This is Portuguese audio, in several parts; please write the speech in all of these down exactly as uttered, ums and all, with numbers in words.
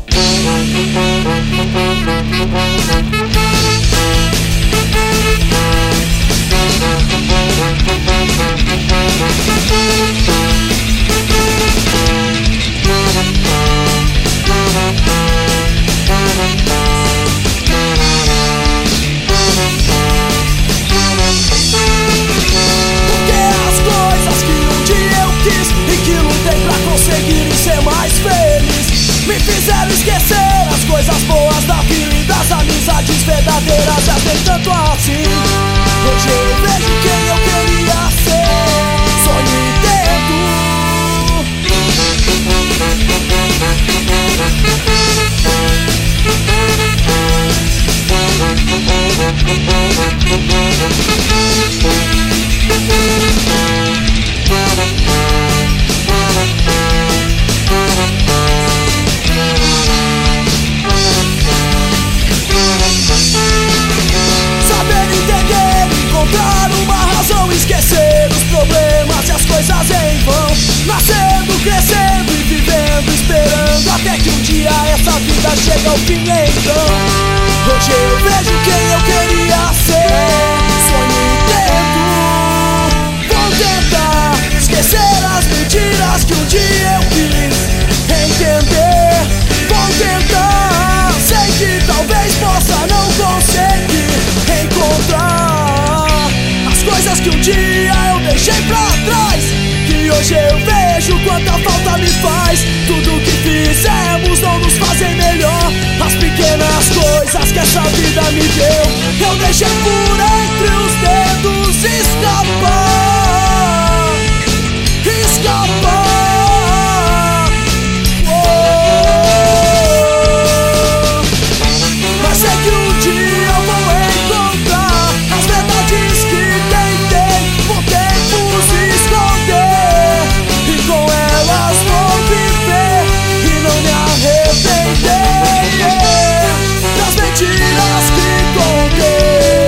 Fizeram esquecer as coisas boas da vida e das amizades verdadeiras. Já tem tanto assim. Hoje eu vejo quem eu queria ser. Sonho e tento. Coisas em vão, nascendo, crescendo e vivendo, esperando até que um dia essa vida chegue ao fim. Então, hoje eu vejo quem eu queria ser. Sonho e tento. Vou tentar esquecer as mentiras que um dia eu quis entender. Vou tentar, sei que talvez possa não conseguir encontrar as coisas que um dia eu deixei pra trás. Hoje eu vejo quanta falta me faz. Tudo que fizemos não nos fazem melhor. As pequenas coisas que essa vida me deu, eu deixei por entre os dedos escapar. Escapar. Oh. Mas sei que um dia eu vou encontrar as verdades que tentei por tempos esconder. E com elas vou viver e não me arrepender das mentiras que contei.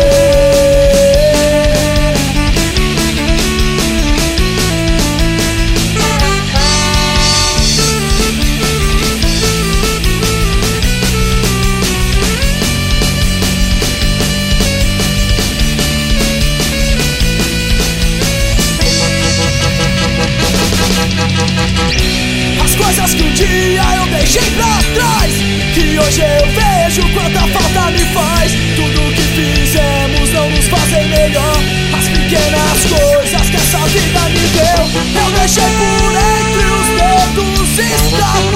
Coisas que um dia eu deixei pra trás, que hoje eu vejo quanta falta me faz. Tudo que fizemos não nos fazem melhor. As pequenas coisas que essa vida me deu, eu deixei por entre os dedos escapar.